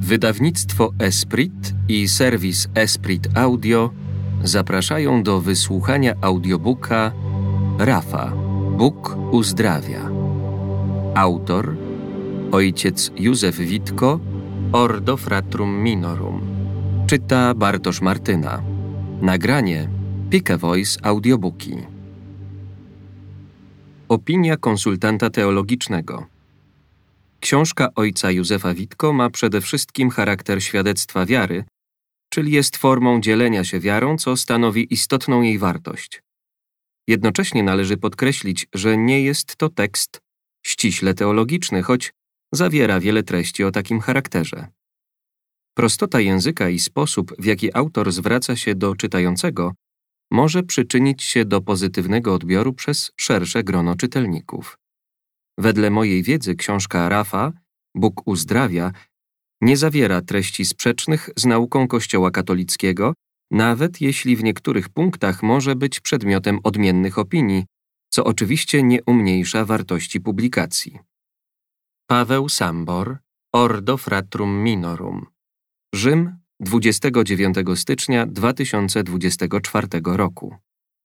Wydawnictwo Esprit i serwis Esprit Audio zapraszają do wysłuchania audiobooka Rafa. Bóg uzdrawia. Autor ojciec Józef Witko, Ordo Fratrum Minorum. Czyta Bartosz Martyna. Nagranie Pike Voice Audiobooki. Opinia konsultanta teologicznego. Książka ojca Józefa Witko ma przede wszystkim charakter świadectwa wiary, czyli jest formą dzielenia się wiarą, co stanowi istotną jej wartość. Jednocześnie należy podkreślić, że nie jest to tekst ściśle teologiczny, choć zawiera wiele treści o takim charakterze. Prostota języka i sposób, w jaki autor zwraca się do czytającego, może przyczynić się do pozytywnego odbioru przez szersze grono czytelników. Wedle mojej wiedzy książka Rafa, Bóg uzdrawia, nie zawiera treści sprzecznych z nauką Kościoła katolickiego, nawet jeśli w niektórych punktach może być przedmiotem odmiennych opinii, co oczywiście nie umniejsza wartości publikacji. Paweł Sambor, Ordo Fratrum Minorum. Rzym, 29 stycznia 2024 roku.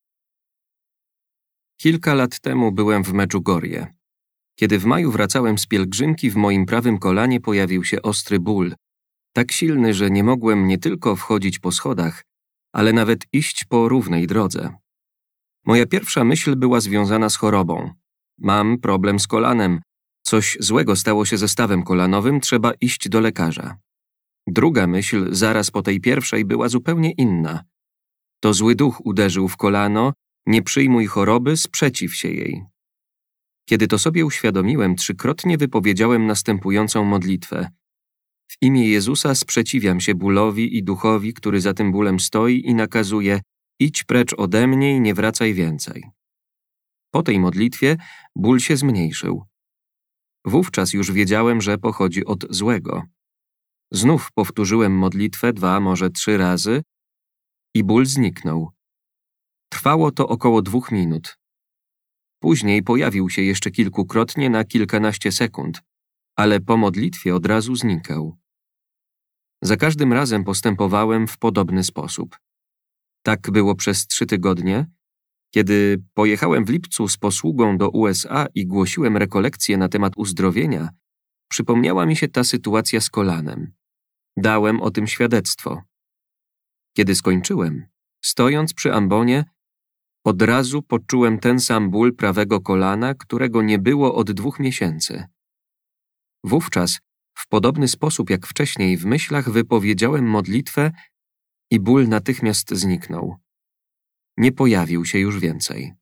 Kilka lat temu byłem w Medjugorje. Kiedy w maju wracałem z pielgrzymki, w moim prawym kolanie pojawił się ostry ból, tak silny, że nie mogłem nie tylko wchodzić po schodach, ale nawet iść po równej drodze. Moja pierwsza myśl była związana z chorobą. Mam problem z kolanem, coś złego stało się ze stawem kolanowym, trzeba iść do lekarza. Druga myśl, zaraz po tej pierwszej, była zupełnie inna. To zły duch uderzył w kolano, nie przyjmuj choroby, sprzeciw się jej. Kiedy to sobie uświadomiłem, trzykrotnie wypowiedziałem następującą modlitwę. W imię Jezusa sprzeciwiam się bólowi i duchowi, który za tym bólem stoi i nakazuje: idź precz ode mnie i nie wracaj więcej. Po tej modlitwie ból się zmniejszył. Wówczas już wiedziałem, że pochodzi od złego. Znów powtórzyłem modlitwę 2, może 3 razy i ból zniknął. Trwało to około 2 minut. Później pojawił się jeszcze kilkukrotnie na kilkanaście sekund, ale po modlitwie od razu znikał. Za każdym razem postępowałem w podobny sposób. Tak było przez 3 tygodnie. Kiedy pojechałem w lipcu z posługą do USA i głosiłem rekolekcje na temat uzdrowienia, przypomniała mi się ta sytuacja z kolanem. Dałem o tym świadectwo. Kiedy skończyłem, stojąc przy ambonie, od razu poczułem ten sam ból prawego kolana, którego nie było od 2 miesięcy. Wówczas, w podobny sposób jak wcześniej, w myślach wypowiedziałem modlitwę i ból natychmiast zniknął. Nie pojawił się już więcej.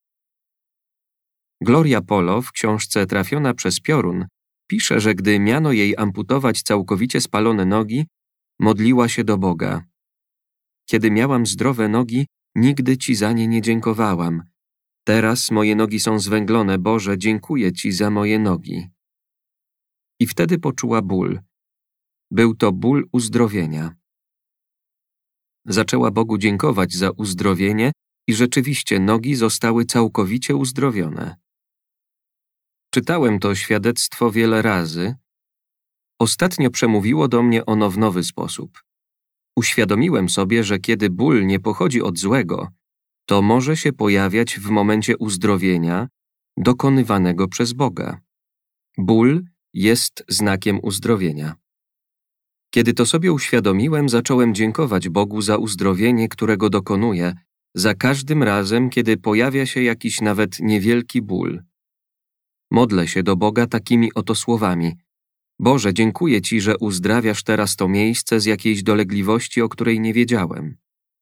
Gloria Polo w książce Trafiona przez piorun pisze, że gdy miano jej amputować całkowicie spalone nogi, modliła się do Boga. Kiedy miałam zdrowe nogi, nigdy Ci za nie nie dziękowałam. Teraz moje nogi są zwęglone, Boże, dziękuję Ci za moje nogi. I wtedy poczuła ból. Był to ból uzdrowienia. Zaczęła Bogu dziękować za uzdrowienie i rzeczywiście nogi zostały całkowicie uzdrowione. Czytałem to świadectwo wiele razy. Ostatnio przemówiło do mnie ono w nowy sposób. Uświadomiłem sobie, że kiedy ból nie pochodzi od złego, to może się pojawiać w momencie uzdrowienia dokonywanego przez Boga. Ból jest znakiem uzdrowienia. Kiedy to sobie uświadomiłem, zacząłem dziękować Bogu za uzdrowienie, którego dokonuje, za każdym razem, kiedy pojawia się jakiś nawet niewielki ból. Modlę się do Boga takimi oto słowami: Boże, dziękuję Ci, że uzdrawiasz teraz to miejsce z jakiejś dolegliwości, o której nie wiedziałem.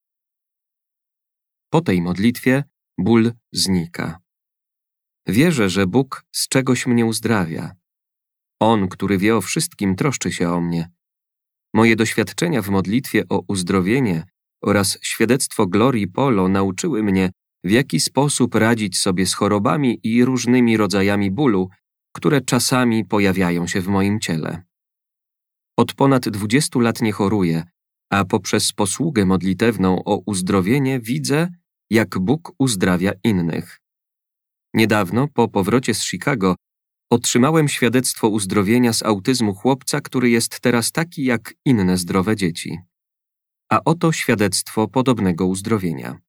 Po tej modlitwie ból znika. Wierzę, że Bóg z czegoś mnie uzdrawia. On, który wie o wszystkim, troszczy się o mnie. Moje doświadczenia w modlitwie o uzdrowienie oraz świadectwo Glorii Polo nauczyły mnie, w jaki sposób radzić sobie z chorobami i różnymi rodzajami bólu, które czasami pojawiają się w moim ciele. Od ponad 20 lat nie choruję, a poprzez posługę modlitewną o uzdrowienie widzę, jak Bóg uzdrawia innych. Niedawno, po powrocie z Chicago, Otrzymałem świadectwo uzdrowienia z autyzmu chłopca, który jest teraz taki jak inne zdrowe dzieci. A oto świadectwo podobnego uzdrowienia.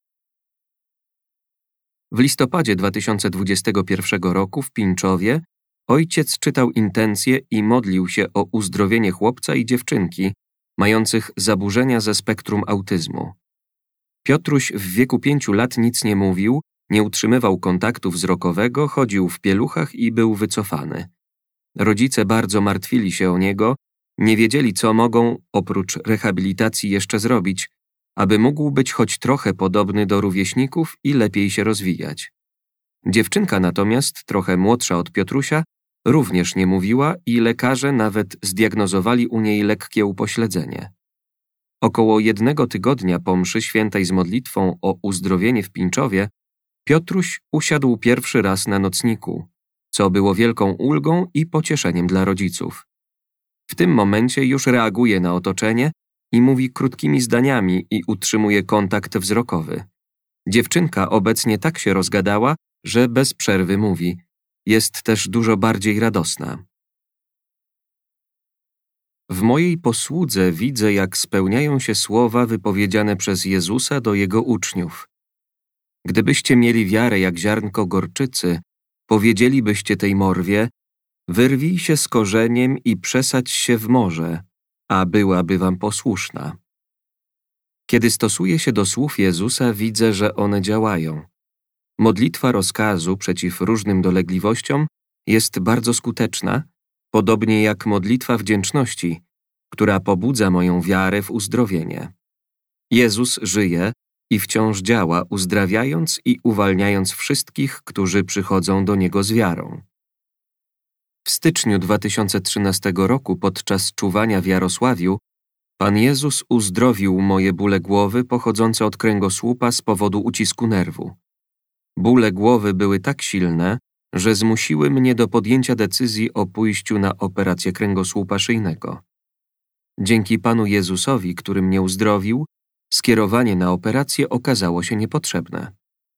W listopadzie 2021 roku w Pińczowie ojciec czytał intencje i modlił się o uzdrowienie chłopca i dziewczynki mających zaburzenia ze spektrum autyzmu. Piotruś w wieku 5 lat nic nie mówił, nie utrzymywał kontaktu wzrokowego, chodził w pieluchach i był wycofany. Rodzice bardzo martwili się o niego, nie wiedzieli, co mogą oprócz rehabilitacji jeszcze zrobić, aby mógł być choć trochę podobny do rówieśników i lepiej się rozwijać. Dziewczynka natomiast, trochę młodsza od Piotrusia, również nie mówiła i lekarze nawet zdiagnozowali u niej lekkie upośledzenie. Około 1 tygodnia po mszy świętej z modlitwą o uzdrowienie w Pińczowie, Piotruś usiadł pierwszy raz na nocniku, co było wielką ulgą i pocieszeniem dla rodziców. W tym momencie już reaguje na otoczenie i mówi krótkimi zdaniami i utrzymuje kontakt wzrokowy. Dziewczynka obecnie tak się rozgadała, że bez przerwy mówi. Jest też dużo bardziej radosna. W mojej posłudze widzę, jak spełniają się słowa wypowiedziane przez Jezusa do Jego uczniów. Gdybyście mieli wiarę jak ziarnko gorczycy, powiedzielibyście tej morwie, wyrwij się z korzeniem i przesadź się w morze, a byłaby wam posłuszna. Kiedy stosuję się do słów Jezusa, widzę, że one działają. Modlitwa rozkazu przeciw różnym dolegliwościom jest bardzo skuteczna, podobnie jak modlitwa wdzięczności, która pobudza moją wiarę w uzdrowienie. Jezus żyje i wciąż działa, uzdrawiając i uwalniając wszystkich, którzy przychodzą do Niego z wiarą. W styczniu 2013 roku podczas czuwania w Jarosławiu Pan Jezus uzdrowił moje bóle głowy pochodzące od kręgosłupa z powodu ucisku nerwu. Bóle głowy były tak silne, że zmusiły mnie do podjęcia decyzji o pójściu na operację kręgosłupa szyjnego. Dzięki Panu Jezusowi, który mnie uzdrowił, skierowanie na operację okazało się niepotrzebne.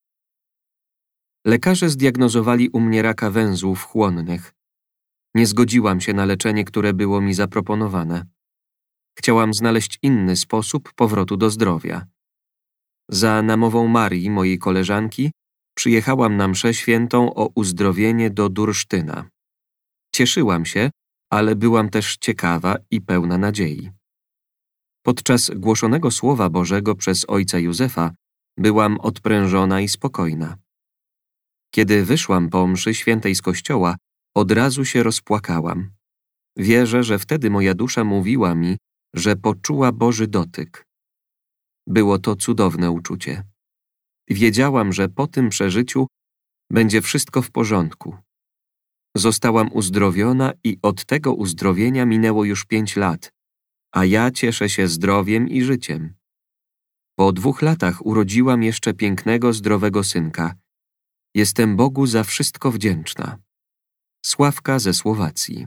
Lekarze zdiagnozowali u mnie raka węzłów chłonnych. Nie zgodziłam się na leczenie, które było mi zaproponowane. Chciałam znaleźć inny sposób powrotu do zdrowia. Za namową Marii, mojej koleżanki, przyjechałam na mszę świętą o uzdrowienie do Dursztyna. Cieszyłam się, ale byłam też ciekawa i pełna nadziei. Podczas głoszonego Słowa Bożego przez ojca Józefa byłam odprężona i spokojna. Kiedy wyszłam po mszy świętej z kościoła, od razu się rozpłakałam. Wierzę, że wtedy moja dusza mówiła mi, że poczuła Boży dotyk. Było to cudowne uczucie. Wiedziałam, że po tym przeżyciu będzie wszystko w porządku. Zostałam uzdrowiona i od tego uzdrowienia minęło już 5 lat, a ja cieszę się zdrowiem i życiem. Po 2 latach urodziłam jeszcze pięknego, zdrowego synka. Jestem Bogu za wszystko wdzięczna. Sławka ze Słowacji.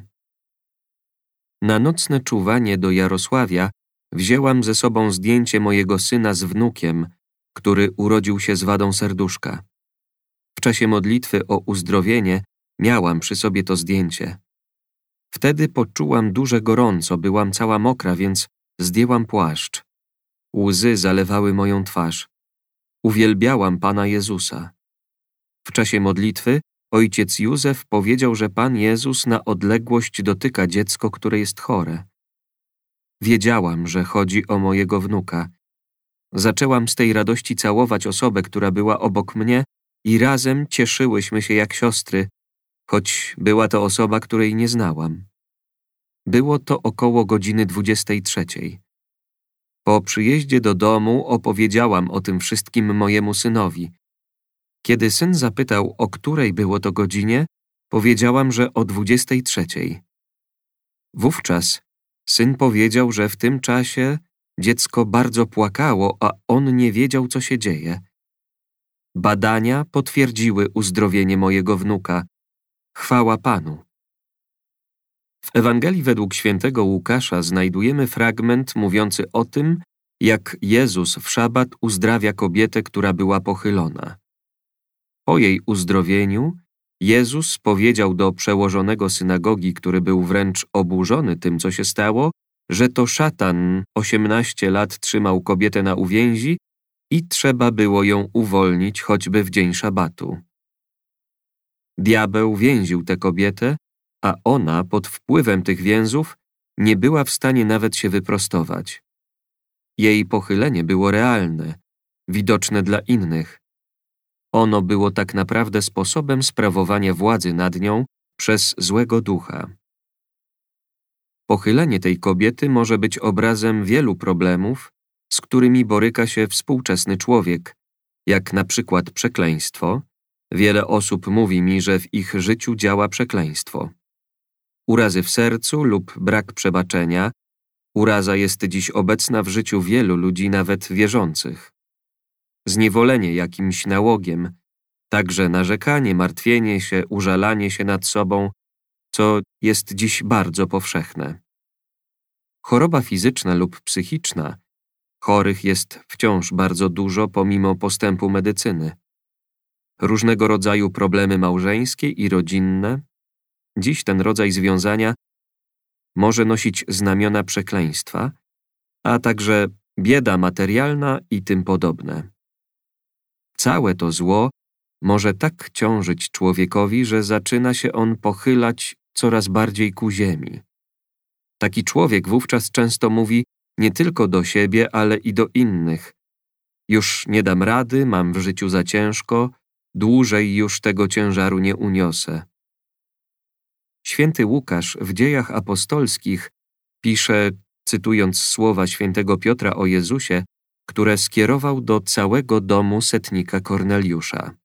Na nocne czuwanie do Jarosławia wzięłam ze sobą zdjęcie mojego syna z wnukiem, który urodził się z wadą serduszka. W czasie modlitwy o uzdrowienie miałam przy sobie to zdjęcie. Wtedy poczułam duże gorąco, byłam cała mokra, więc zdjęłam płaszcz. Łzy zalewały moją twarz. Uwielbiałam Pana Jezusa. W czasie modlitwy ojciec Józef powiedział, że Pan Jezus na odległość dotyka dziecko, które jest chore. Wiedziałam, że chodzi o mojego wnuka. Zaczęłam z tej radości całować osobę, która była obok mnie i razem cieszyłyśmy się jak siostry, choć była to osoba, której nie znałam. Było to około godziny 23. Po przyjeździe do domu opowiedziałam o tym wszystkim mojemu synowi. Kiedy syn zapytał, o której było to godzinie, powiedziałam, że o 23. Wówczas syn powiedział, że w tym czasie dziecko bardzo płakało, a on nie wiedział, co się dzieje. Badania potwierdziły uzdrowienie mojego wnuka. Chwała Panu. W Ewangelii według świętego Łukasza znajdujemy fragment mówiący o tym, jak Jezus w szabat uzdrawia kobietę, która była pochylona. Po jej uzdrowieniu Jezus powiedział do przełożonego synagogi, który był wręcz oburzony tym, co się stało, że to szatan 18 lat trzymał kobietę na uwięzi i trzeba było ją uwolnić choćby w dzień szabatu. Diabeł więził tę kobietę, a ona pod wpływem tych więzów nie była w stanie nawet się wyprostować. Jej pochylenie było realne, widoczne dla innych. Ono było tak naprawdę sposobem sprawowania władzy nad nią przez złego ducha. Pochylenie tej kobiety może być obrazem wielu problemów, z którymi boryka się współczesny człowiek, jak na przykład przekleństwo. Wiele osób mówi mi, że w ich życiu działa przekleństwo. Urazy w sercu lub brak przebaczenia. Uraza jest dziś obecna w życiu wielu ludzi, nawet wierzących. Zniewolenie jakimś nałogiem, także narzekanie, martwienie się, użalanie się nad sobą, co jest dziś bardzo powszechne. Choroba fizyczna lub psychiczna. Chorych jest wciąż bardzo dużo pomimo postępu medycyny. Różnego rodzaju problemy małżeńskie i rodzinne. Dziś ten rodzaj związania może nosić znamiona przekleństwa, a także bieda materialna i tym podobne. Całe to zło może tak ciążyć człowiekowi, że zaczyna się on pochylać coraz bardziej ku ziemi. Taki człowiek wówczas często mówi nie tylko do siebie, ale i do innych. Już nie dam rady, mam w życiu za ciężko, dłużej już tego ciężaru nie uniosę. Święty Łukasz w Dziejach Apostolskich pisze, cytując słowa świętego Piotra o Jezusie, które skierował do całego domu setnika Korneliusza.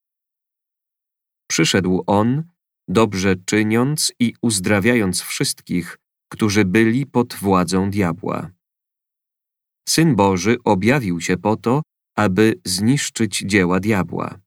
Przyszedł on, dobrze czyniąc i uzdrawiając wszystkich, którzy byli pod władzą diabła. Syn Boży objawił się po to, aby zniszczyć dzieła diabła.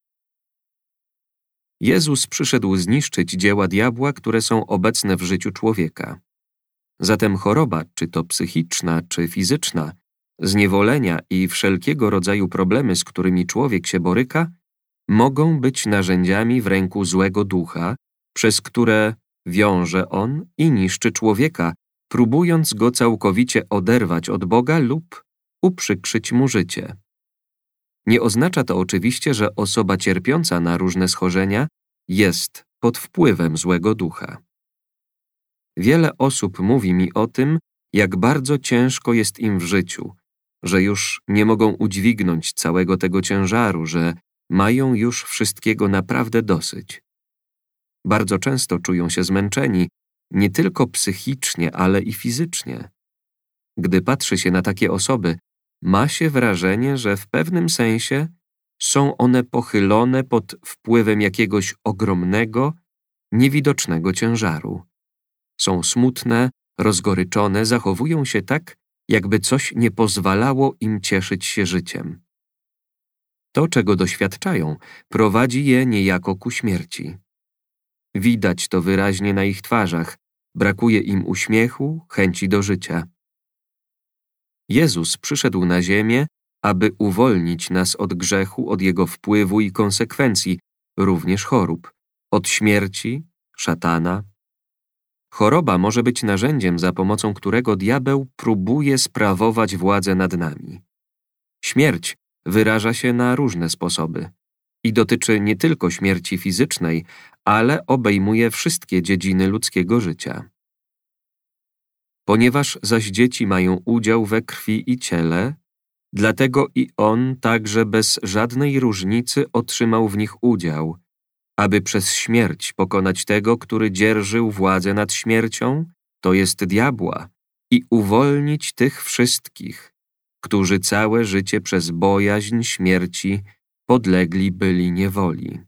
Jezus przyszedł zniszczyć dzieła diabła, które są obecne w życiu człowieka. Zatem choroba, czy to psychiczna, czy fizyczna, zniewolenia i wszelkiego rodzaju problemy, z którymi człowiek się boryka, mogą być narzędziami w ręku złego ducha, przez które wiąże on i niszczy człowieka, próbując go całkowicie oderwać od Boga lub uprzykrzyć mu życie. Nie oznacza to oczywiście, że osoba cierpiąca na różne schorzenia jest pod wpływem złego ducha. Wiele osób mówi mi o tym, jak bardzo ciężko jest im w życiu, że już nie mogą udźwignąć całego tego ciężaru, że mają już wszystkiego naprawdę dosyć. Bardzo często czują się zmęczeni, nie tylko psychicznie, ale i fizycznie. Gdy patrzy się na takie osoby, ma się wrażenie, że w pewnym sensie są one pochylone pod wpływem jakiegoś ogromnego, niewidocznego ciężaru. Są smutne, rozgoryczone, zachowują się tak, jakby coś nie pozwalało im cieszyć się życiem. To, czego doświadczają, prowadzi je niejako ku śmierci. Widać to wyraźnie na ich twarzach, brakuje im uśmiechu, chęci do życia. Jezus przyszedł na ziemię, aby uwolnić nas od grzechu, od jego wpływu i konsekwencji, również chorób, od śmierci, szatana. Choroba może być narzędziem, za pomocą którego diabeł próbuje sprawować władzę nad nami. Śmierć wyraża się na różne sposoby i dotyczy nie tylko śmierci fizycznej, ale obejmuje wszystkie dziedziny ludzkiego życia. Ponieważ zaś dzieci mają udział we krwi i ciele, dlatego i on także bez żadnej różnicy otrzymał w nich udział, aby przez śmierć pokonać tego, który dzierżył władzę nad śmiercią, to jest diabła, i uwolnić tych wszystkich, którzy całe życie przez bojaźń śmierci podlegli byli niewoli.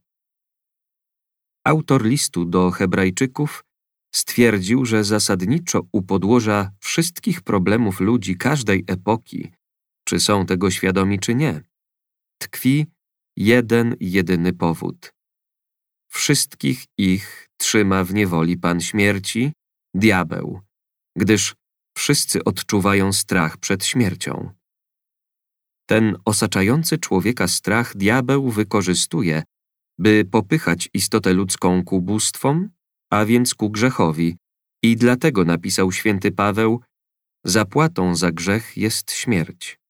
Autor listu do Hebrajczyków stwierdził, że zasadniczo u podłoża wszystkich problemów ludzi każdej epoki, czy są tego świadomi czy nie, tkwi jeden jedyny powód. Wszystkich ich trzyma w niewoli Pan śmierci, diabeł, gdyż wszyscy odczuwają strach przed śmiercią. Ten osaczający człowieka strach diabeł wykorzystuje, by popychać istotę ludzką ku bóstwom, a więc ku grzechowi, i dlatego napisał święty Paweł: zapłatą za grzech jest śmierć.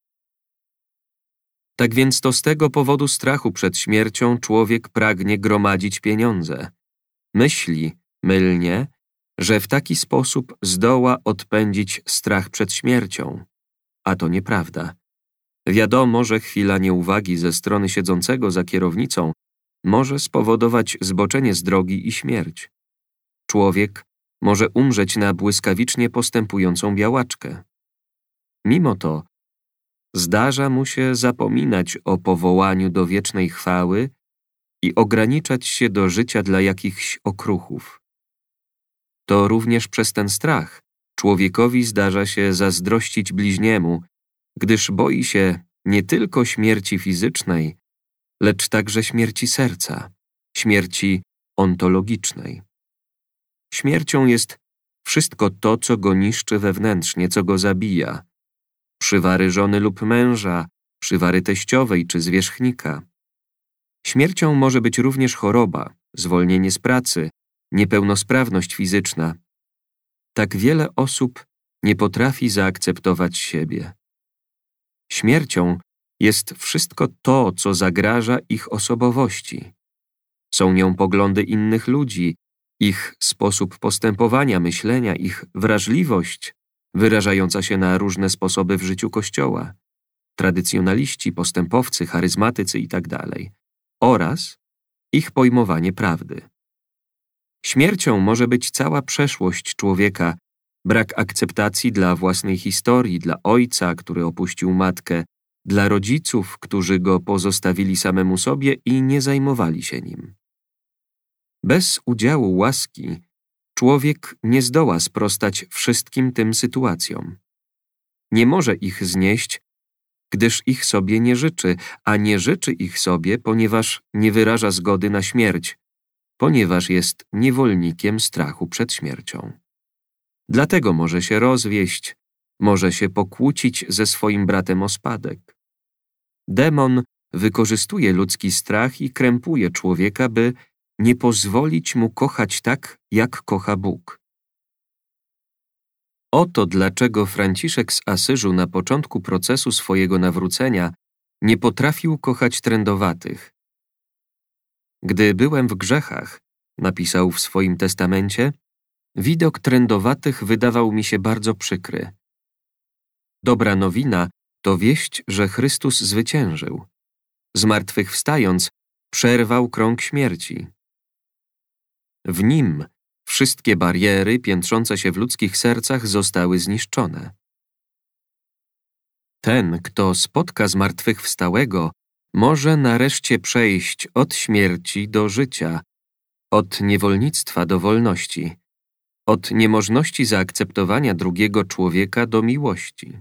Tak więc to z tego powodu strachu przed śmiercią człowiek pragnie gromadzić pieniądze. Myśli, mylnie, że w taki sposób zdoła odpędzić strach przed śmiercią. A to nieprawda. Wiadomo, że chwila nieuwagi ze strony siedzącego za kierownicą może spowodować zboczenie z drogi i śmierć. Człowiek może umrzeć na błyskawicznie postępującą białaczkę. Mimo to zdarza mu się zapominać o powołaniu do wiecznej chwały i ograniczać się do życia dla jakichś okruchów. To również przez ten strach człowiekowi zdarza się zazdrościć bliźniemu, gdyż boi się nie tylko śmierci fizycznej, lecz także śmierci serca, śmierci ontologicznej. Śmiercią jest wszystko to, co go niszczy wewnętrznie, co go zabija. Przywary żony lub męża, przywary teściowej czy zwierzchnika. Śmiercią może być również choroba, zwolnienie z pracy, niepełnosprawność fizyczna. Tak wiele osób nie potrafi zaakceptować siebie. Śmiercią jest wszystko to, co zagraża ich osobowości. Są nią poglądy innych ludzi, ich sposób postępowania, myślenia, ich wrażliwość, wyrażająca się na różne sposoby w życiu Kościoła, tradycjonaliści, postępowcy, charyzmatycy itd., oraz ich pojmowanie prawdy. Śmiercią może być cała przeszłość człowieka, brak akceptacji dla własnej historii, dla ojca, który opuścił matkę, dla rodziców, którzy go pozostawili samemu sobie i nie zajmowali się nim. Bez udziału łaski człowiek nie zdoła sprostać wszystkim tym sytuacjom. Nie może ich znieść, gdyż ich sobie nie życzy, a nie życzy ich sobie, ponieważ nie wyraża zgody na śmierć, ponieważ jest niewolnikiem strachu przed śmiercią. Dlatego może się rozwieść, może się pokłócić ze swoim bratem o spadek. Demon wykorzystuje ludzki strach i krępuje człowieka, by nie pozwolić mu kochać tak, jak kocha Bóg. Oto dlaczego Franciszek z Asyżu na początku procesu swojego nawrócenia nie potrafił kochać trędowatych. Gdy byłem w grzechach, napisał w swoim testamencie, widok trędowatych wydawał mi się bardzo przykry. Dobra nowina to wieść, że Chrystus zwyciężył. Zmartwychwstając, przerwał krąg śmierci. W Nim wszystkie bariery piętrzące się w ludzkich sercach zostały zniszczone. Ten, kto spotka zmartwychwstałego, może nareszcie przejść od śmierci do życia, od niewolnictwa do wolności, od niemożności zaakceptowania drugiego człowieka do miłości.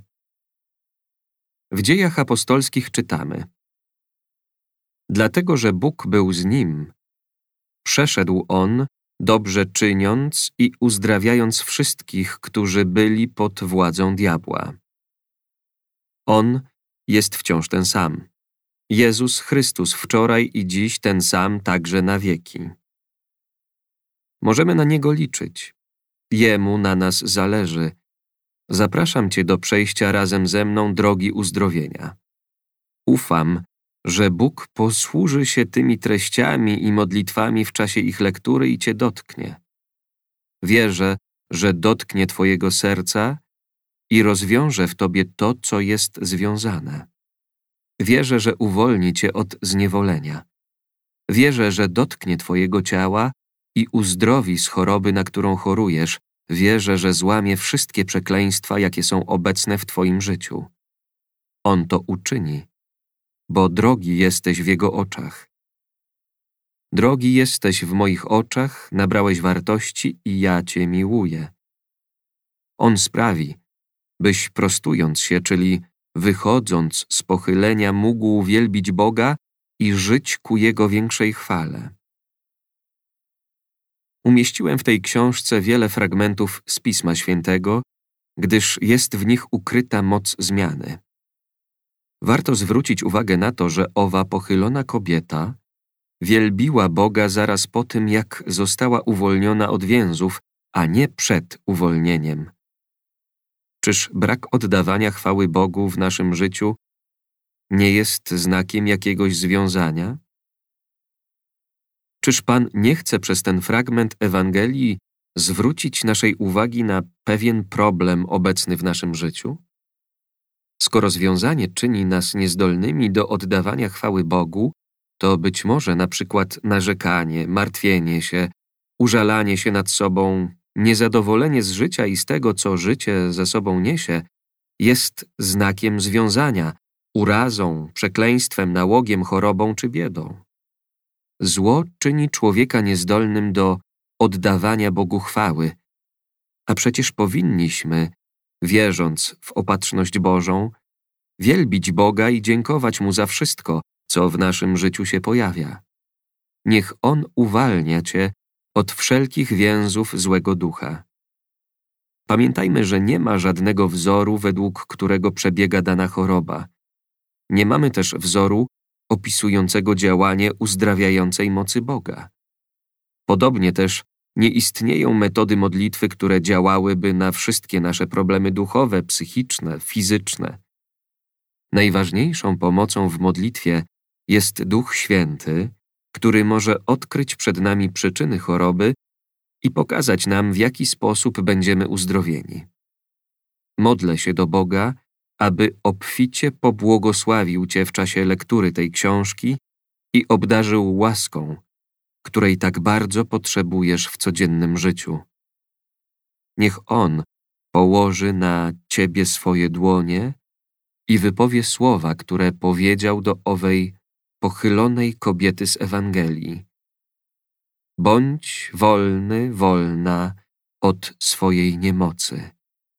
W Dziejach Apostolskich czytamy: dlatego, że Bóg był z nim, przeszedł on, dobrze czyniąc i uzdrawiając wszystkich, którzy byli pod władzą diabła. On jest wciąż ten sam. Jezus Chrystus wczoraj i dziś ten sam także na wieki. Możemy na Niego liczyć. Jemu na nas zależy. Zapraszam Cię do przejścia razem ze mną drogi uzdrowienia. Ufam, że Bóg posłuży się tymi treściami i modlitwami w czasie ich lektury i Cię dotknie. Wierzę, że dotknie Twojego serca i rozwiąże w Tobie to, co jest związane. Wierzę, że uwolni Cię od zniewolenia. Wierzę, że dotknie Twojego ciała i uzdrowi z choroby, na którą chorujesz. Wierzę, że złamie wszystkie przekleństwa, jakie są obecne w Twoim życiu. On to uczyni, bo drogi jesteś w Jego oczach. Drogi jesteś w moich oczach, nabrałeś wartości i ja Cię miłuję. On sprawi, byś prostując się, czyli wychodząc z pochylenia, mógł wielbić Boga i żyć ku Jego większej chwale. Umieściłem w tej książce wiele fragmentów z Pisma Świętego, gdyż jest w nich ukryta moc zmiany. Warto zwrócić uwagę na to, że owa pochylona kobieta wielbiła Boga zaraz po tym, jak została uwolniona od więzów, a nie przed uwolnieniem. Czyż brak oddawania chwały Bogu w naszym życiu nie jest znakiem jakiegoś związania? Czyż Pan nie chce przez ten fragment Ewangelii zwrócić naszej uwagi na pewien problem obecny w naszym życiu? Skoro związanie czyni nas niezdolnymi do oddawania chwały Bogu, to być może na przykład narzekanie, martwienie się, użalanie się nad sobą, niezadowolenie z życia i z tego, co życie ze sobą niesie, jest znakiem związania, urazą, przekleństwem, nałogiem, chorobą czy biedą. Zło czyni człowieka niezdolnym do oddawania Bogu chwały, a przecież powinniśmy, wierząc w opatrzność Bożą, wielbić Boga i dziękować Mu za wszystko, co w naszym życiu się pojawia. Niech On uwalnia Cię od wszelkich więzów złego ducha. Pamiętajmy, że nie ma żadnego wzoru, według którego przebiega dana choroba. Nie mamy też wzoru opisującego działanie uzdrawiającej mocy Boga. Podobnie też nie istnieją metody modlitwy, które działałyby na wszystkie nasze problemy duchowe, psychiczne, fizyczne. Najważniejszą pomocą w modlitwie jest Duch Święty, który może odkryć przed nami przyczyny choroby i pokazać nam, w jaki sposób będziemy uzdrowieni. Modlę się do Boga, aby obficie pobłogosławił Cię w czasie lektury tej książki i obdarzył łaską, której tak bardzo potrzebujesz w codziennym życiu. Niech On położy na Ciebie swoje dłonie i wypowie słowa, które powiedział do owej pochylonej kobiety z Ewangelii. Bądź wolny, wolna od swojej niemocy.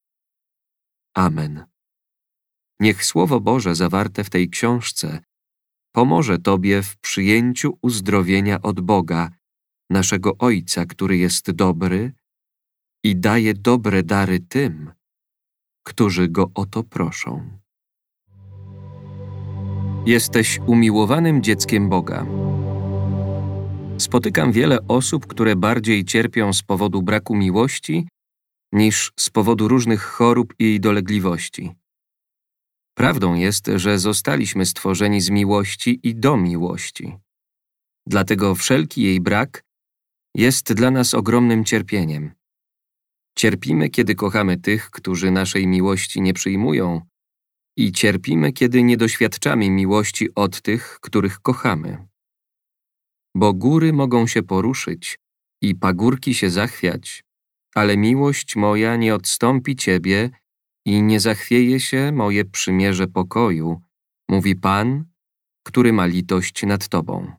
Amen. Niech Słowo Boże zawarte w tej książce pomoże Tobie w przyjęciu uzdrowienia od Boga, naszego Ojca, który jest dobry i daje dobre dary tym, którzy Go o to proszą. Jesteś umiłowanym dzieckiem Boga. Spotykam wiele osób, które bardziej cierpią z powodu braku miłości niż z powodu różnych chorób i dolegliwości. Prawdą jest, że zostaliśmy stworzeni z miłości i do miłości. Dlatego wszelki jej brak jest dla nas ogromnym cierpieniem. Cierpimy, kiedy kochamy tych, którzy naszej miłości nie przyjmują, i cierpimy, kiedy nie doświadczamy miłości od tych, których kochamy. Bo góry mogą się poruszyć i pagórki się zachwiać, ale miłość moja nie odstąpi Ciebie i nie zachwieje się moje przymierze pokoju, mówi Pan, który ma litość nad Tobą.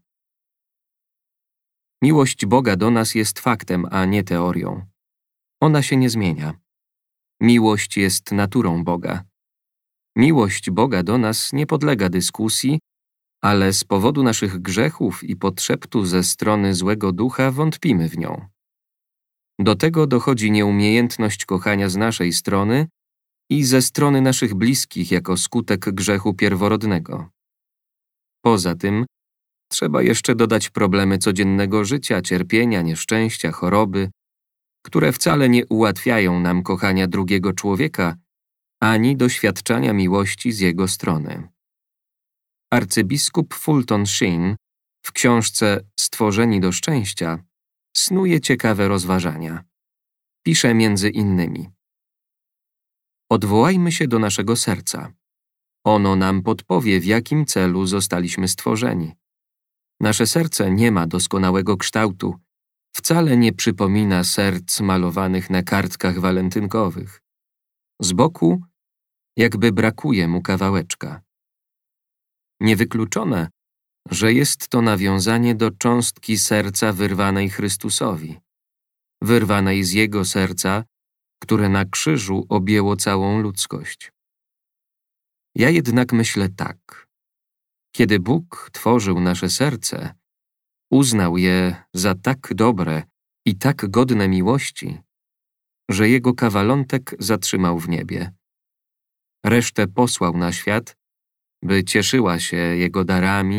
Miłość Boga do nas jest faktem, a nie teorią. Ona się nie zmienia. Miłość jest naturą Boga. Miłość Boga do nas nie podlega dyskusji, ale z powodu naszych grzechów i podszeptu ze strony złego ducha wątpimy w nią. Do tego dochodzi nieumiejętność kochania z naszej strony i ze strony naszych bliskich jako skutek grzechu pierworodnego. Poza tym trzeba jeszcze dodać problemy codziennego życia, cierpienia, nieszczęścia, choroby, które wcale nie ułatwiają nam kochania drugiego człowieka, ani doświadczania miłości z jego strony. Arcybiskup Fulton Sheen w książce Stworzeni do szczęścia snuje ciekawe rozważania. Pisze między innymi: odwołajmy się do naszego serca. Ono nam podpowie, w jakim celu zostaliśmy stworzeni. Nasze serce nie ma doskonałego kształtu, wcale nie przypomina serc malowanych na kartkach walentynkowych. Z boku jakby brakuje mu kawałeczka. Niewykluczone, że jest to nawiązanie do cząstki serca wyrwanej Chrystusowi, wyrwanej z Jego serca, które na krzyżu objęło całą ludzkość. Ja jednak myślę tak. Kiedy Bóg tworzył nasze serce, uznał je za tak dobre i tak godne miłości, że Jego kawalątek zatrzymał w niebie. Resztę posłał na świat, by cieszyła się Jego darami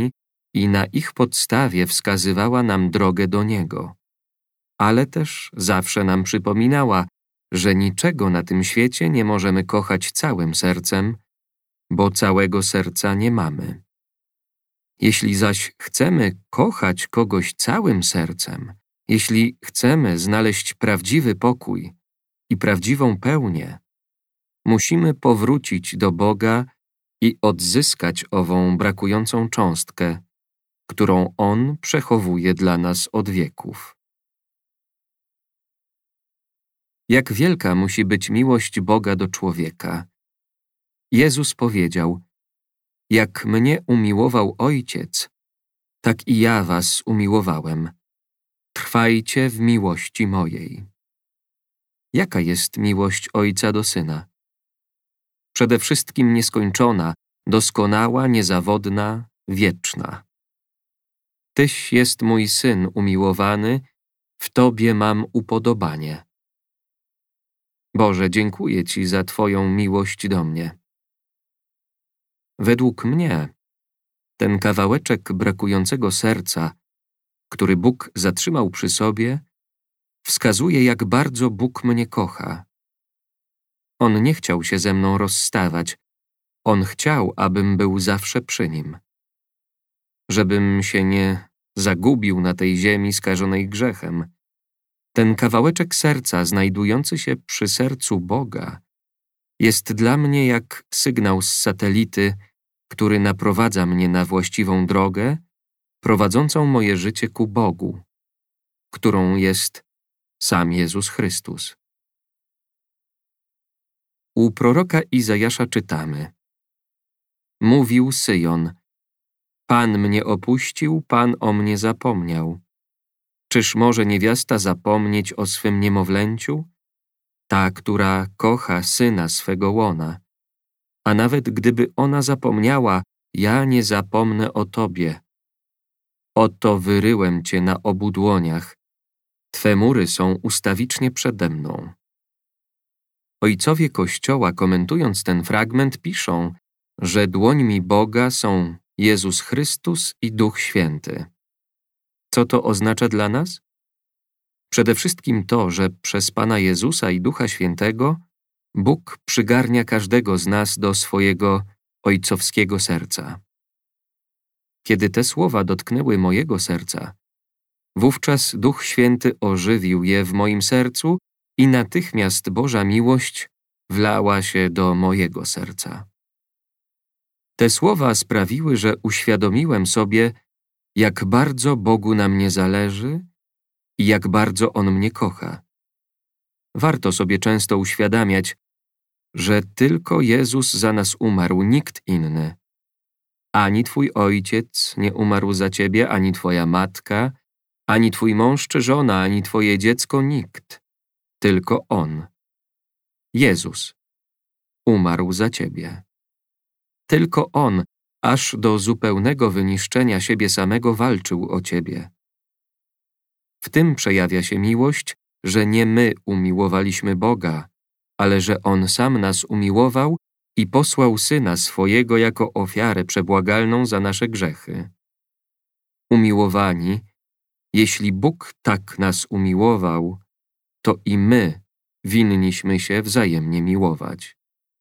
i na ich podstawie wskazywała nam drogę do Niego. Ale też zawsze nam przypominała, że niczego na tym świecie nie możemy kochać całym sercem, bo całego serca nie mamy. Jeśli zaś chcemy kochać kogoś całym sercem, jeśli chcemy znaleźć prawdziwy pokój i prawdziwą pełnię, musimy powrócić do Boga i odzyskać ową brakującą cząstkę, którą On przechowuje dla nas od wieków. Jak wielka musi być miłość Boga do człowieka. Jezus powiedział: jak mnie umiłował Ojciec, tak i ja was umiłowałem. Trwajcie w miłości mojej. Jaka jest miłość Ojca do Syna? Przede wszystkim nieskończona, doskonała, niezawodna, wieczna. Tyś jest mój Syn umiłowany, w Tobie mam upodobanie. Boże, dziękuję Ci za Twoją miłość do mnie. Według mnie ten kawałeczek brakującego serca, który Bóg zatrzymał przy sobie, wskazuje, jak bardzo Bóg mnie kocha. On nie chciał się ze mną rozstawać. On chciał, abym był zawsze przy Nim. Żebym się nie zagubił na tej ziemi skażonej grzechem. Ten kawałeczek serca znajdujący się przy sercu Boga jest dla mnie jak sygnał z satelity, który naprowadza mnie na właściwą drogę, prowadzącą moje życie ku Bogu, którą jest sam Jezus Chrystus. U proroka Izajasza czytamy: mówił Syjon: Pan mnie opuścił, Pan o mnie zapomniał. Czyż może niewiasta zapomnieć o swym niemowlęciu? Ta, która kocha syna swego łona. A nawet gdyby ona zapomniała, ja nie zapomnę o Tobie. Oto wyryłem Cię na obu dłoniach. Twe mury są ustawicznie przede mną. Ojcowie Kościoła, komentując ten fragment, piszą, że dłońmi Boga są Jezus Chrystus i Duch Święty. Co to oznacza dla nas? Przede wszystkim to, że przez Pana Jezusa i Ducha Świętego Bóg przygarnia każdego z nas do swojego ojcowskiego serca. Kiedy te słowa dotknęły mojego serca, wówczas Duch Święty ożywił je w moim sercu i natychmiast Boża miłość wlała się do mojego serca. Te słowa sprawiły, że uświadomiłem sobie, jak bardzo Bogu na mnie zależy i jak bardzo On mnie kocha. Warto sobie często uświadamiać, że tylko Jezus za nas umarł, nikt inny. Ani Twój ojciec nie umarł za Ciebie, ani Twoja matka, ani Twój mąż czy żona, ani Twoje dziecko, nikt. Tylko On. Jezus umarł za Ciebie. Tylko On, aż do zupełnego wyniszczenia siebie samego walczył o Ciebie. W tym przejawia się miłość, że nie my umiłowaliśmy Boga, ale że On sam nas umiłował i posłał Syna swojego jako ofiarę przebłagalną za nasze grzechy. Umiłowani, jeśli Bóg tak nas umiłował, to i my winniśmy się wzajemnie miłować.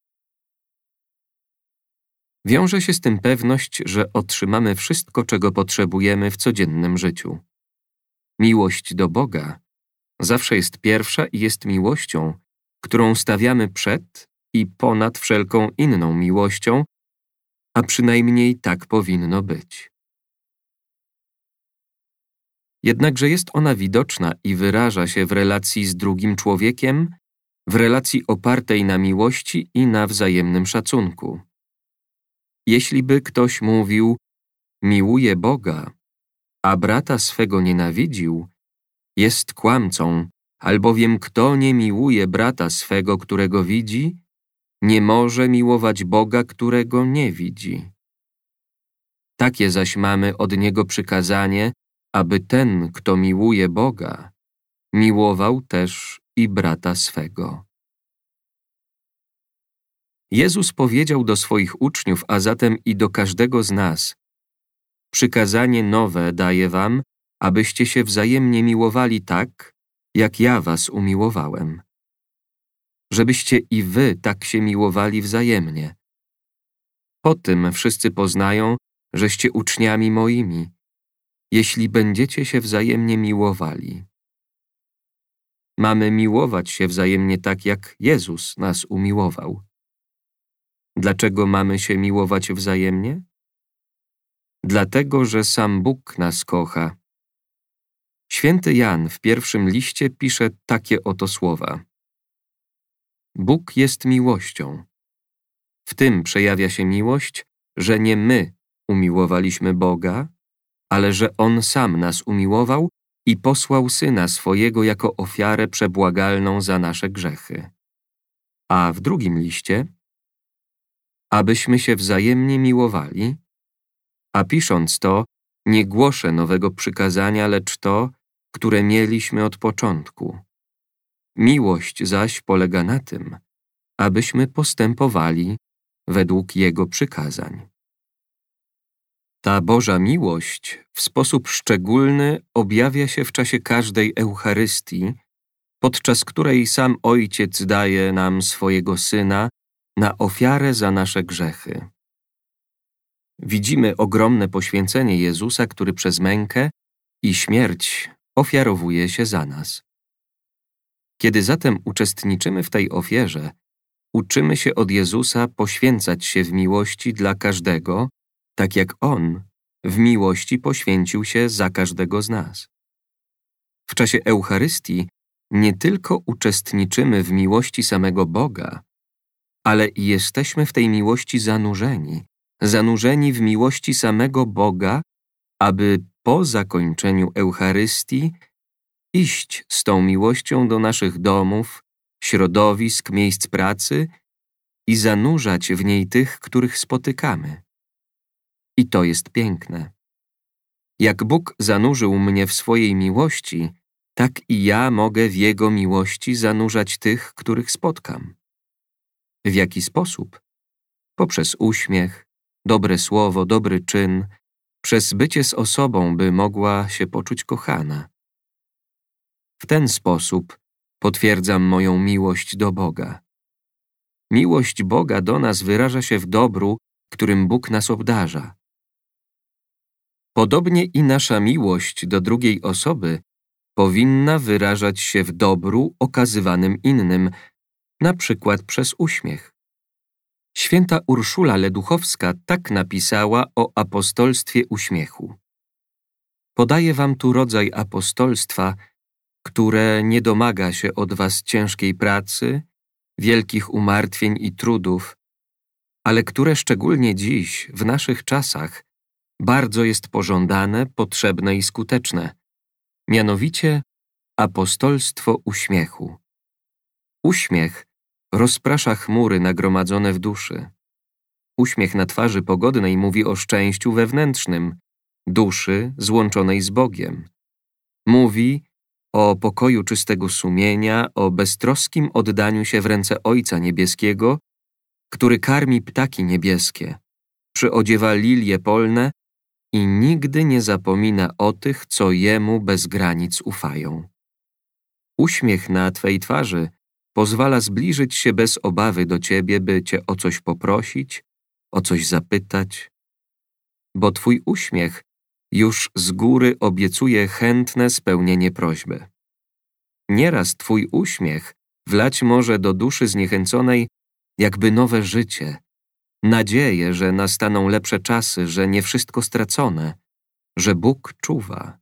Wiąże się z tym pewność, że otrzymamy wszystko, czego potrzebujemy w codziennym życiu. Miłość do Boga zawsze jest pierwsza i jest miłością, którą stawiamy przed i ponad wszelką inną miłością, a przynajmniej tak powinno być. Jednakże jest ona widoczna i wyraża się w relacji z drugim człowiekiem, w relacji opartej na miłości i na wzajemnym szacunku. Jeśli by ktoś mówił: miłuję Boga, a brata swego nienawidził, jest kłamcą, albowiem kto nie miłuje brata swego, którego widzi, nie może miłować Boga, którego nie widzi. Takie zaś mamy od Niego przykazanie, aby ten, kto miłuje Boga, miłował też i brata swego. Jezus powiedział do swoich uczniów, a zatem i do każdego z nas: Przykazanie nowe daję wam, abyście się wzajemnie miłowali tak, jak ja was umiłowałem. Żebyście i wy tak się miłowali wzajemnie. Po tym wszyscy poznają, żeście uczniami moimi, jeśli będziecie się wzajemnie miłowali. Mamy miłować się wzajemnie tak, jak Jezus nas umiłował. Dlaczego mamy się miłować wzajemnie? Dlatego, że sam Bóg nas kocha. Święty Jan w pierwszym liście pisze takie oto słowa. Bóg jest miłością. W tym przejawia się miłość, że nie my umiłowaliśmy Boga, ale że On sam nas umiłował i posłał Syna swojego jako ofiarę przebłagalną za nasze grzechy. A w drugim liście, abyśmy się wzajemnie miłowali, a pisząc to, nie głoszę nowego przykazania, lecz to, które mieliśmy od początku. Miłość zaś polega na tym, abyśmy postępowali według Jego przykazań. Ta Boża miłość w sposób szczególny objawia się w czasie każdej Eucharystii, podczas której sam Ojciec daje nam swojego Syna na ofiarę za nasze grzechy. Widzimy ogromne poświęcenie Jezusa, który przez mękę i śmierć ofiarowuje się za nas. Kiedy zatem uczestniczymy w tej ofierze, uczymy się od Jezusa poświęcać się w miłości dla każdego, tak jak On w miłości poświęcił się za każdego z nas. W czasie Eucharystii nie tylko uczestniczymy w miłości samego Boga, ale i jesteśmy w tej miłości zanurzeni w miłości samego Boga, aby po zakończeniu Eucharystii iść z tą miłością do naszych domów, środowisk, miejsc pracy i zanurzać w niej tych, których spotykamy. I to jest piękne. Jak Bóg zanurzył mnie w swojej miłości, tak i ja mogę w Jego miłości zanurzać tych, których spotkam. W jaki sposób? Poprzez uśmiech, dobre słowo, dobry czyn, przez bycie z osobą, by mogła się poczuć kochana. W ten sposób potwierdzam moją miłość do Boga. Miłość Boga do nas wyraża się w dobru, którym Bóg nas obdarza. Podobnie i nasza miłość do drugiej osoby powinna wyrażać się w dobru okazywanym innym, na przykład przez uśmiech. Święta Urszula Leduchowska tak napisała o apostolstwie uśmiechu. Podaję wam tu rodzaj apostolstwa, które nie domaga się od was ciężkiej pracy, wielkich umartwień i trudów, ale które szczególnie dziś, w naszych czasach, bardzo jest pożądane, potrzebne i skuteczne, mianowicie apostolstwo uśmiechu. Uśmiech rozprasza chmury nagromadzone w duszy. Uśmiech na twarzy pogodnej mówi o szczęściu wewnętrznym, duszy złączonej z Bogiem. Mówi o pokoju czystego sumienia, o beztroskim oddaniu się w ręce Ojca Niebieskiego, który karmi ptaki niebieskie, przyodziewa lilie polne i nigdy nie zapomina o tych, co Jemu bez granic ufają. Uśmiech na Twej twarzy pozwala zbliżyć się bez obawy do Ciebie, by Cię o coś poprosić, o coś zapytać, bo Twój uśmiech już z góry obiecuje chętne spełnienie prośby. Nieraz Twój uśmiech wlać może do duszy zniechęconej jakby nowe życie, nadzieję, że nastaną lepsze czasy, że nie wszystko stracone, że Bóg czuwa.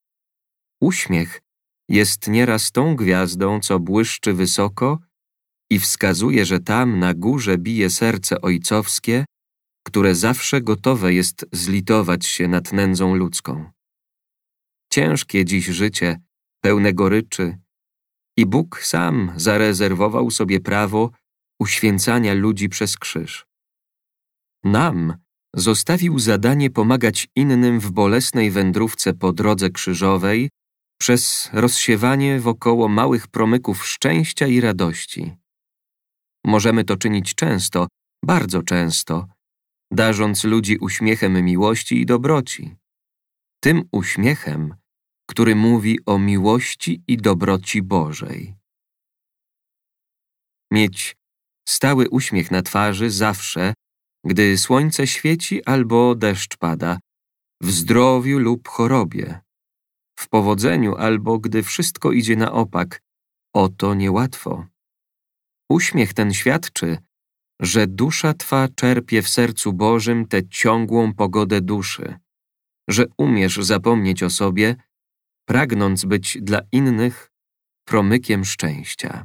Uśmiech jest nieraz tą gwiazdą, co błyszczy wysoko i wskazuje, że tam na górze bije serce ojcowskie, które zawsze gotowe jest zlitować się nad nędzą ludzką. Ciężkie dziś życie, pełne goryczy, i Bóg sam zarezerwował sobie prawo uświęcania ludzi przez krzyż. Nam zostawił zadanie pomagać innym w bolesnej wędrówce po drodze krzyżowej przez rozsiewanie wokoło małych promyków szczęścia i radości. Możemy to czynić często, bardzo często, darząc ludzi uśmiechem miłości i dobroci. Tym uśmiechem, który mówi o miłości i dobroci Bożej. Mieć stały uśmiech na twarzy zawsze, gdy słońce świeci albo deszcz pada, w zdrowiu lub chorobie, w powodzeniu albo gdy wszystko idzie na opak, oto niełatwo. Uśmiech ten świadczy, że dusza twa czerpie w sercu Bożym tę ciągłą pogodę duszy, że umiesz zapomnieć o sobie, pragnąc być dla innych promykiem szczęścia.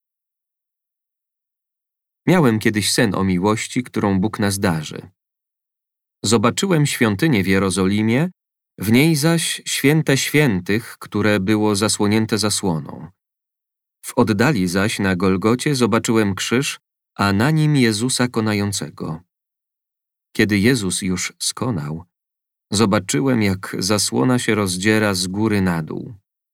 Miałem kiedyś sen o miłości, którą Bóg nas darzy. Zobaczyłem świątynię w Jerozolimie, w niej zaś święte świętych, które było zasłonięte zasłoną. W oddali zaś na Golgocie zobaczyłem krzyż, a na nim Jezusa konającego. Kiedy Jezus już skonał, zobaczyłem, jak zasłona się rozdziera z góry na dół.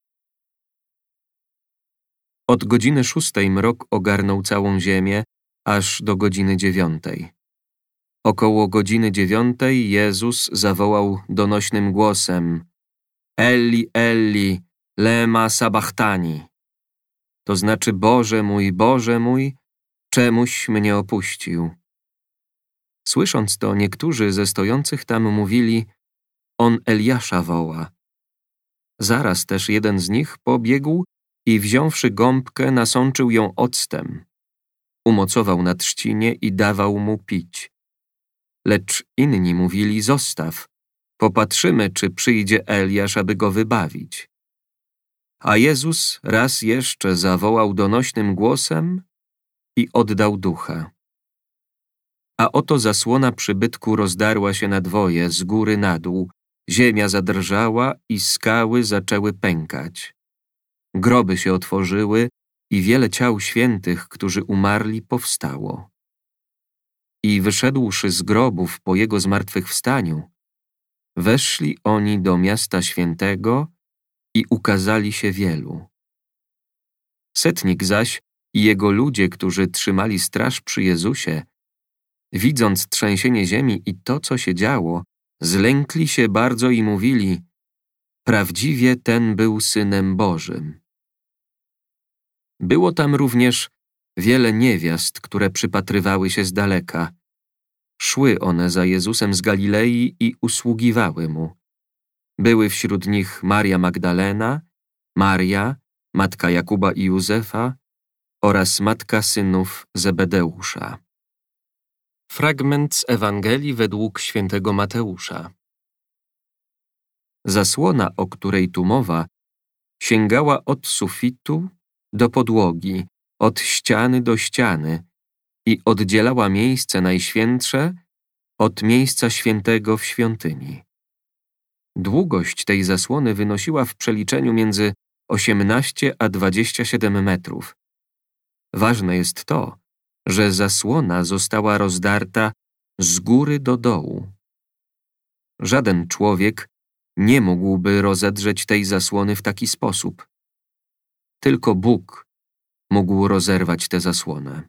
Od godziny 6 mrok ogarnął całą ziemię, aż do godziny 9. Około godziny 9 Jezus zawołał donośnym głosem: Eli, Eli, lema sabachthani. To znaczy: Boże mój, czemuś mnie opuścił. Słysząc to, niektórzy ze stojących tam mówili: On Eliasza woła. Zaraz też jeden z nich pobiegł i wziąwszy gąbkę, nasączył ją octem. Umocował na trzcinie i dawał mu pić. Lecz inni mówili: Zostaw, popatrzymy, czy przyjdzie Eliasz, aby go wybawić. A Jezus raz jeszcze zawołał donośnym głosem i oddał ducha. A oto zasłona przybytku rozdarła się na dwoje, z góry na dół, ziemia zadrżała i skały zaczęły pękać. Groby się otworzyły i wiele ciał świętych, którzy umarli, powstało. I wyszedłszy z grobów po jego zmartwychwstaniu, weszli oni do miasta świętego i ukazali się wielu. Setnik zaś i jego ludzie, którzy trzymali straż przy Jezusie, widząc trzęsienie ziemi i to, co się działo, zlękli się bardzo i mówili: Prawdziwie ten był Synem Bożym. Było tam również wiele niewiast, które przypatrywały się z daleka. Szły one za Jezusem z Galilei i usługiwały Mu. Były wśród nich Maria Magdalena, Maria, matka Jakuba i Józefa oraz matka synów Zebedeusza. Fragment z Ewangelii według świętego Mateusza. Zasłona, o której tu mowa, sięgała od sufitu do podłogi, od ściany do ściany i oddzielała miejsce najświętsze od miejsca świętego w świątyni. Długość tej zasłony wynosiła w przeliczeniu między 18 a 27 metrów. Ważne jest to, że zasłona została rozdarta z góry do dołu. Żaden człowiek nie mógłby rozedrzeć tej zasłony w taki sposób. Tylko Bóg mógł rozerwać tę zasłonę.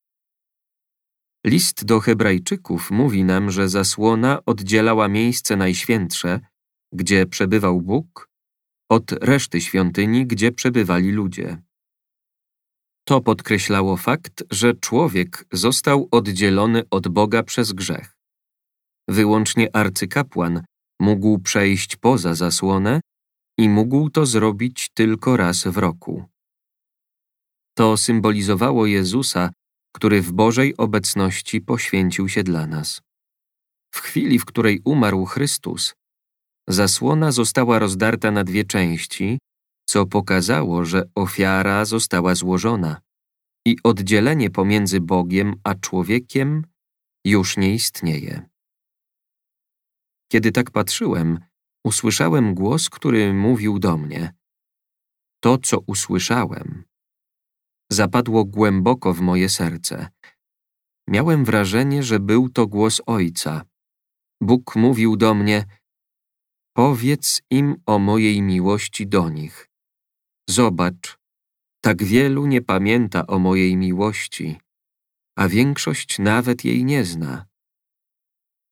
List do Hebrajczyków mówi nam, że zasłona oddzielała miejsce najświętsze, gdzie przebywał Bóg, od reszty świątyni, gdzie przebywali ludzie. To podkreślało fakt, że człowiek został oddzielony od Boga przez grzech. Wyłącznie arcykapłan mógł przejść poza zasłonę i mógł to zrobić tylko raz w roku. To symbolizowało Jezusa, który w Bożej obecności poświęcił się dla nas. W chwili, w której umarł Chrystus, zasłona została rozdarta na dwie części, co pokazało, że ofiara została złożona i oddzielenie pomiędzy Bogiem a człowiekiem już nie istnieje. Kiedy tak patrzyłem, usłyszałem głos, który mówił do mnie. To, co usłyszałem, zapadło głęboko w moje serce. Miałem wrażenie, że był to głos Ojca. Bóg mówił do mnie: Powiedz im o mojej miłości do nich. Zobacz, tak wielu nie pamięta o mojej miłości, a większość nawet jej nie zna.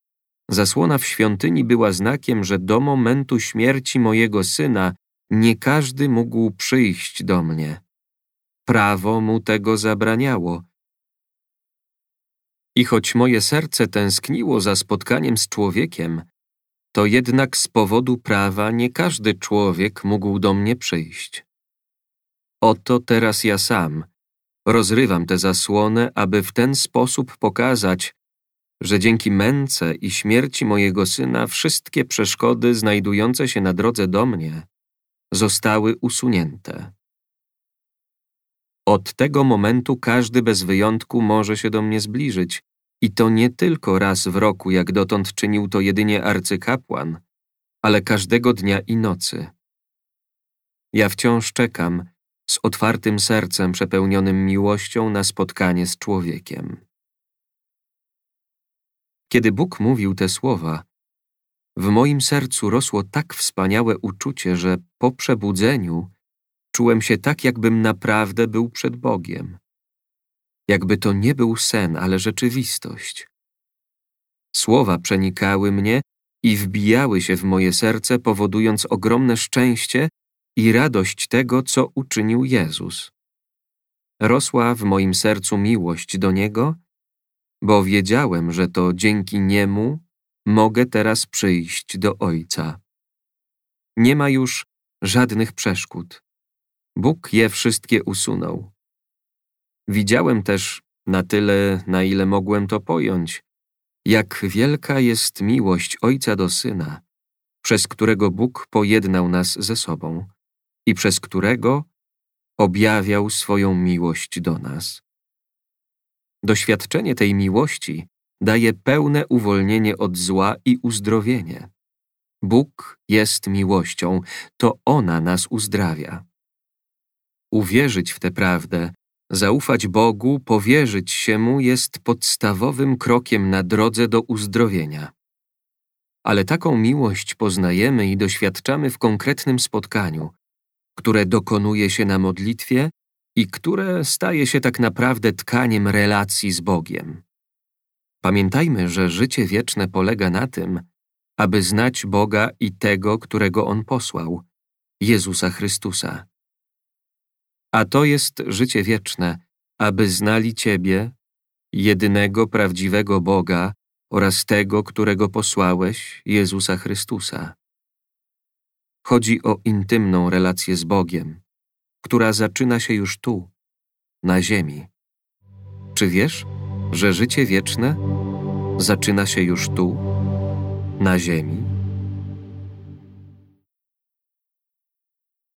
Zasłona w świątyni była znakiem, że do momentu śmierci mojego syna nie każdy mógł przyjść do mnie. Prawo mu tego zabraniało. I choć moje serce tęskniło za spotkaniem z człowiekiem, to jednak z powodu prawa nie każdy człowiek mógł do mnie przyjść. Oto teraz ja sam rozrywam tę zasłonę, aby w ten sposób pokazać, że dzięki męce i śmierci mojego syna wszystkie przeszkody znajdujące się na drodze do mnie zostały usunięte. Od tego momentu każdy bez wyjątku może się do mnie zbliżyć i to nie tylko raz w roku, jak dotąd czynił to jedynie arcykapłan, ale każdego dnia i nocy. Ja wciąż czekam z otwartym sercem przepełnionym miłością na spotkanie z człowiekiem. Kiedy Bóg mówił te słowa, w moim sercu rosło tak wspaniałe uczucie, że po przebudzeniu czułem się tak, jakbym naprawdę był przed Bogiem. Jakby to nie był sen, ale rzeczywistość. Słowa przenikały mnie i wbijały się w moje serce, powodując ogromne szczęście i radość tego, co uczynił Jezus. Rosła w moim sercu miłość do Niego, bo wiedziałem, że to dzięki Niemu mogę teraz przyjść do Ojca. Nie ma już żadnych przeszkód. Bóg je wszystkie usunął. Widziałem też, na tyle, na ile mogłem to pojąć, jak wielka jest miłość Ojca do Syna, przez którego Bóg pojednał nas ze sobą i przez którego objawiał swoją miłość do nas. Doświadczenie tej miłości daje pełne uwolnienie od zła i uzdrowienie. Bóg jest miłością, to ona nas uzdrawia. Uwierzyć w tę prawdę, zaufać Bogu, powierzyć się Mu jest podstawowym krokiem na drodze do uzdrowienia. Ale taką miłość poznajemy i doświadczamy w konkretnym spotkaniu, które dokonuje się na modlitwie i które staje się tak naprawdę tkaniem relacji z Bogiem. Pamiętajmy, że życie wieczne polega na tym, aby znać Boga i tego, którego On posłał, Jezusa Chrystusa. A to jest życie wieczne, aby znali Ciebie, jedynego prawdziwego Boga oraz tego, którego posłałeś, Jezusa Chrystusa. Chodzi o intymną relację z Bogiem, która zaczyna się już tu, na ziemi. Czy wiesz, że życie wieczne zaczyna się już tu, na ziemi?